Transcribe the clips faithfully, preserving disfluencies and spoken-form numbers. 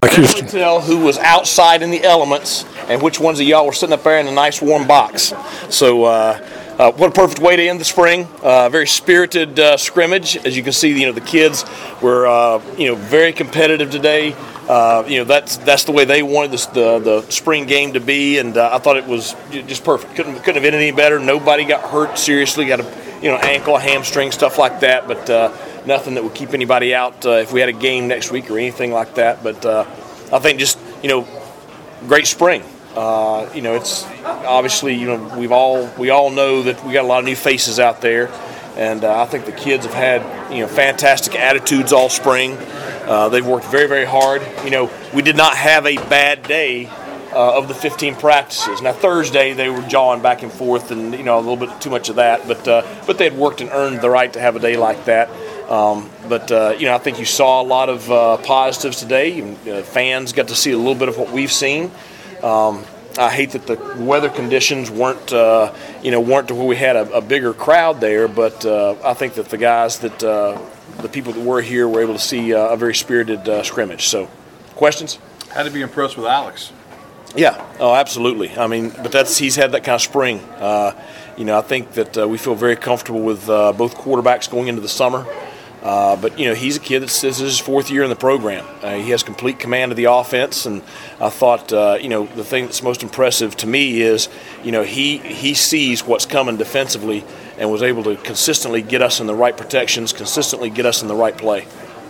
Definitely tell who was outside in the elements and which ones of y'all were sitting up there in a nice warm box. So uh, uh, what a perfect way to end the spring. Uh, very spirited uh, scrimmage. As you can see, you know, the kids were uh, you know very competitive today. Uh, you know that's that's the way they wanted this, the the spring game to be, and uh, I thought it was just perfect. Couldn't couldn't have been any better. Nobody got hurt seriously. Got a you know ankle, hamstring, stuff like that, but uh, nothing that would keep anybody out uh, if we had a game next week or anything like that. But uh, I think just you know great spring. Uh, you know it's obviously you know we've all we all know that we got a lot of new faces out there, and uh, I think the kids have had you know fantastic attitudes all spring. Uh, they've worked very, very hard. You know, we did not have a bad day uh, of the fifteen practices. Now, Thursday, they were jawing back and forth and, you know, a little bit too much of that. But uh, but they had worked and earned the right to have a day like that. Um, but, uh, you know, I think you saw a lot of uh, positives today. And, uh, fans got to see a little bit of what we've seen. Um, I hate that the weather conditions weren't, uh, you know, weren't to where we had a, a bigger crowd there. But uh, I think that the guys that uh, – the people that were here were able to see uh, a very spirited uh, scrimmage. So, questions? Had to be impressed with Alex. Yeah, oh, absolutely. I mean, but that's he's had that kind of spring. Uh, you know, I think that uh, we feel very comfortable with uh, both quarterbacks going into the summer. Uh, but, you know, he's a kid that's this is his fourth year in the program. Uh, he has complete command of the offense, and I thought, uh, you know, the thing that's most impressive to me is, you know, he, he sees what's coming defensively and was able to consistently get us in the right protections, consistently get us in the right play.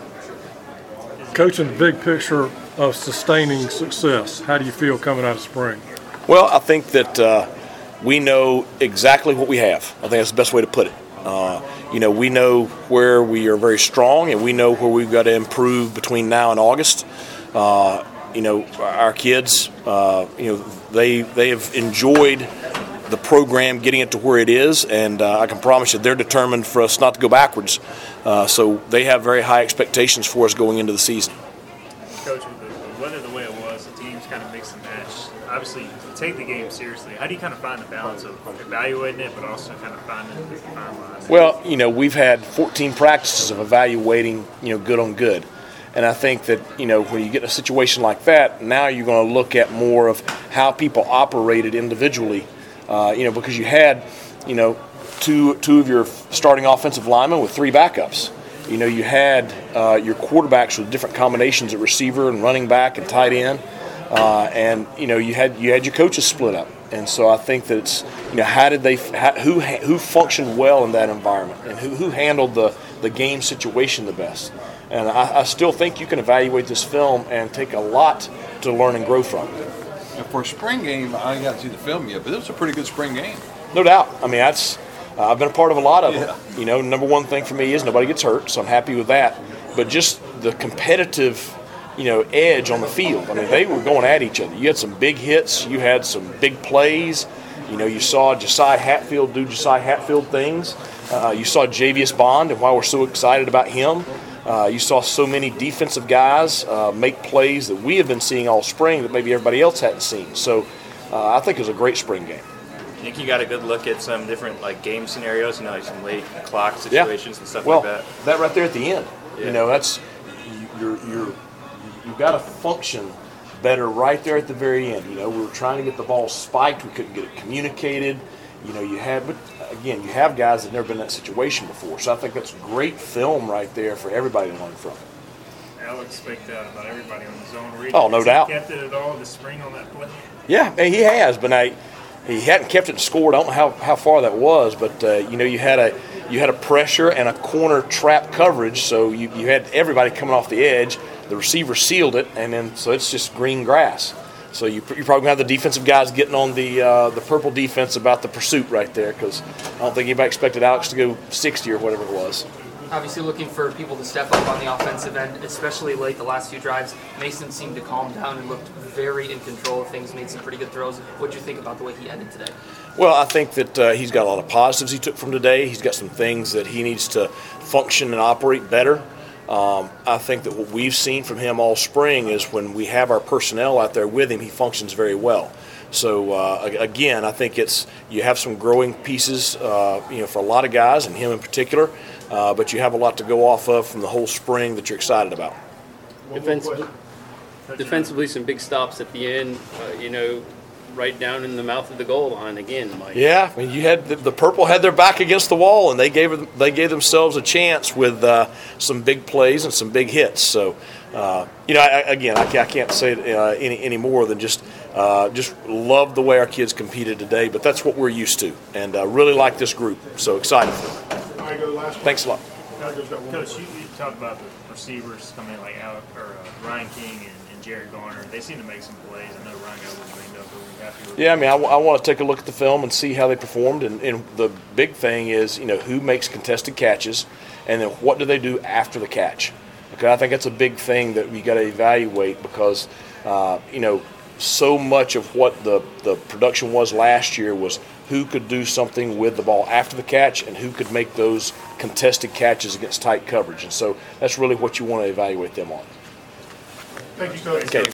Coach, in the big picture of sustaining success, how do you feel coming out of spring? Well, I think that uh, we know exactly what we have. I think that's the best way to put it. Uh, you know, we know where we are very strong, and we know where we've got to improve between now and August. Uh, you know, our kids, uh, you know, they they have enjoyed the program getting it to where it is, and uh, I can promise you they're determined for us not to go backwards. Uh, so they have very high expectations for us going into the season. Coach, with the weather the way it was, the teams kind of mixed and matched. Obviously, to take the game seriously, how do you kind of find the balance of evaluating it, but also kind of finding the fine lines? Well, you know, we've had fourteen practices of evaluating, you know, good on good. And I think that, you know, when you get in a situation like that, now you're going to look at more of how people operated individually, uh, you know, because you had, you know, two two of your starting offensive linemen with three backups. You know, you had uh, your quarterbacks with different combinations at receiver and running back and tight end. Uh, and you know you had you had your coaches split up, and so I think that it's you know how did they how, who who functioned well in that environment, and who who handled the, the game situation the best. And I, I still think you can evaluate this film and take a lot to learn and grow from. And for a spring game, I ain't got to see the film yet, but it was a pretty good spring game. No doubt. I mean, that's uh, I've been a part of a lot of yeah. them. You know, number one thing for me is nobody gets hurt, so I'm happy with that. But just the competitive, you know, edge on the field. I mean, they were going at each other. You had some big hits. You had some big plays. You know, you saw Josiah Hatfield do Josiah Hatfield things. Uh, you saw Javius Bond, and why we're so excited about him. Uh, you saw so many defensive guys uh, make plays that we have been seeing all spring that maybe everybody else hadn't seen. So uh, I think it was a great spring game. I think you got a good look at some different like game scenarios, you know, like some late clock situations yeah. and stuff well, like that. That right there at the end. Yeah. You know, that's you're you're you've got to function better right there at the very end. You know, we were trying to get the ball spiked, we couldn't get it communicated. You know, you had, but again, you have guys that have never been in that situation before. So I think that's great film right there for everybody to learn from. Alex spoke out about everybody on the zone read. Oh, no Has doubt. He kept it at all this spring on that play? Yeah, he has, but I, he hadn't kept it scored. I don't know how, how far that was, but uh, you know, you had a you had a pressure and a corner trap coverage, so you, you had everybody coming off the edge. The receiver sealed it, and then so it's just green grass. So you you probably have the defensive guys getting on the uh, the purple defense about the pursuit right there, because I don't think anybody expected Alex to go sixty or whatever it was. Obviously looking for people to step up on the offensive end, especially late the last few drives. Mason seemed to calm down and looked very in control of things, made some pretty good throws. What did you think about the way he ended today? Well, I think that uh, he's got a lot of positives he took from today. He's got some things that he needs to function and operate better. Um, I think that what we've seen from him all spring is when we have our personnel out there with him, he functions very well. So uh, again, I think it's you have some growing pieces, uh, you know, for a lot of guys, and him in particular. Uh, but you have a lot to go off of from the whole spring that you're excited about. Defensively, defensively, some big stops at the end. Uh, you know, right down in the mouth of the goal line again, Mike. Yeah, I mean, you had the, the Purple had their back against the wall, and they gave they gave themselves a chance with uh, some big plays and some big hits. So, uh, you know, I, again, I, I can't say it, uh, any any more than just uh, just love the way our kids competed today. But that's what we're used to, and uh, really like this group. So excited for them. Thanks a lot. Coach, you, you talked about the receivers coming in like Alec, or uh, Ryan King and, and Jared Garner. They seem to make some plays. I know Ryan got a little banged up, but we're happy with Yeah, I mean, I, I want to take a look at the film and see how they performed. And, and the big thing is, you know, who makes contested catches, and then what do they do after the catch? Okay, I think that's a big thing that we got to evaluate because, uh, you know, so much of what the, the production was last year was who could do something with the ball after the catch and who could make those contested catches against tight coverage. And so that's really what you want to evaluate them on. Thank you, Coach. Okay.